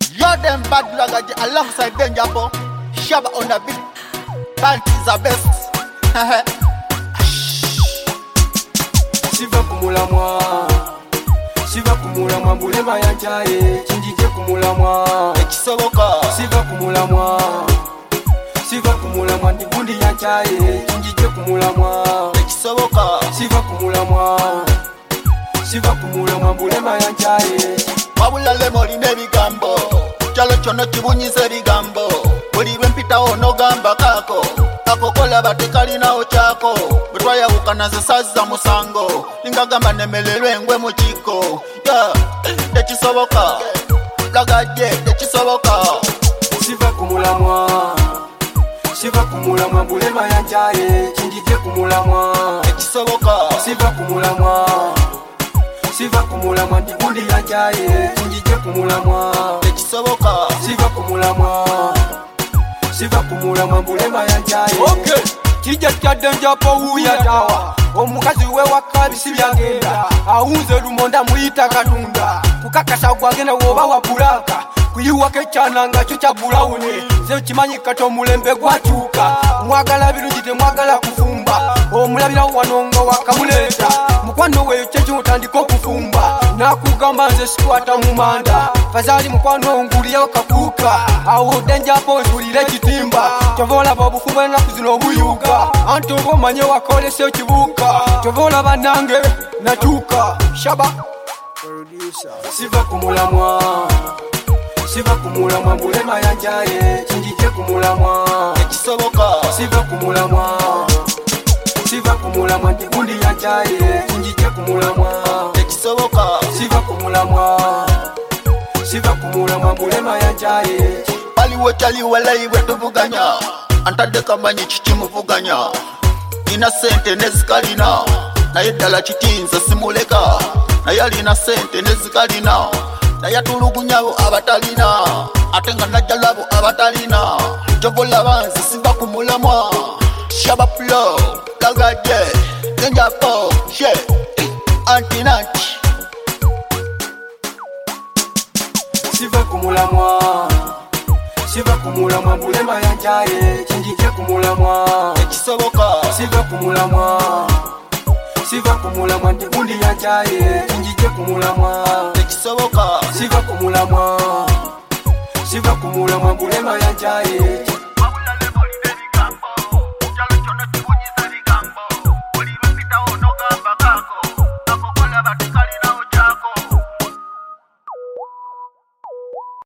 You're them bad luggage alongside Benjapo. Shabba on the beat. Panties are best. Siva kumula mwa mbulema yanjaye chinjije kumula mwa Ekisoboka. Siva kumula mwa ndigundi yanjaye chinjije kumula mwa Ekisoboka. Siva kumula mwa mbulema yanjaye Wabulale moli nebigambo. Chalo chono kibunyize bigambo. Buli lwempita onogamba kako. Akokola batekalina ochako. Butwaya ukanaze saza musango. Lingagamba nemelelwe ngwe muchiko. Yeah, tekisoboka. Lagaje tekisoboka. Siva kumula mwa mbulema yanjaye chinjije kumula mwa Ekisoboka. Siva kumula mwa ndigundi yanjaye chinjije kumula mwa Ekisoboka. Siva kumula mwa mbulema yanjaye okay kijja kyaddenja po uya tawa omukazi we wakabisi byagenda awunze lumonda muyita katunda kukakasa gwagenda woba wapulaka kuyiwako ekyananga kyo kya bulawuni ze kimanyi kati omulembe gwakyuka mwagala birungi temwagala kufumba omulabira wano nga wakamuleeta mukwano weyo kyekimutandika okufumba nakugamba nze sikwata mu manda fazali mukwano nguliyo kakuuka awo denjapo nzulire ekitimba kyova olaba obufumbo ennaku zino obuyuka anti oba omanye wakolesa ekibuuka kyova olaba nange natuuka shaba siva kumula mwa mbulema yanjaye chinjije kumula mwa Ekisoboka. Siva kumula mwa ndigundi yanjaye chinjije kumula mwa Ekisoboka. Siva kumula mwa mbulema yanjaye Waliwo chaliwo laiwe tuvuganya. Antadde kamanyi kikimuvuganya. Nina sente nezikalina. Naye ddala kitinze simuleka. Naye alina sente nezikalina. Naye atulugunyabo abatalina. Ate nga najjalabo abatalina. Kyova nze siva kumulamwa. Shabba flow. Lagaje. Benjapo. She. Anti nanti. Siva kumula mwa mbulema yanjaye chinjije kumula mwa Ekisoboka. Siva kumula mwa ndigundi yanjaye chinjije kumula mwa Ekisoboka. Siva kumula mwa mbulema yanjaye